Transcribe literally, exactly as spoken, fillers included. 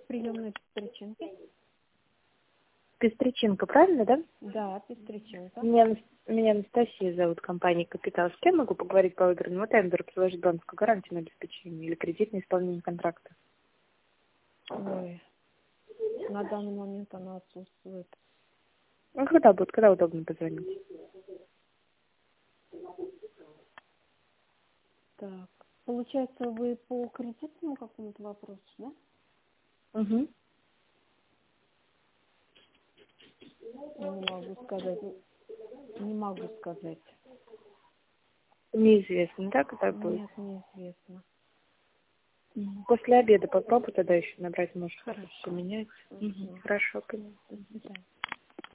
приемная Пестриченко. Пестриченко, правильно, да? Да, Пестриченко. Меня, меня Анастасия зовут, компания «Капитал». С кем могу поговорить по выигранному тендеру, предложить банковскую гарантию на обеспечение или кредитное исполнение контракта? Ой, на данный момент она отсутствует. Ну, когда будет, когда удобно позвонить? Так, получается, вы по кредитному какому-то вопросу, да? Угу. Не могу сказать, не могу сказать. Неизвестно, да, когда будет? Нет, неизвестно. Мгм. После обеда попробуй тогда еще набрать, может, Хорошо. поменять. Мгм. Угу. Хорошо, конечно. До свидания.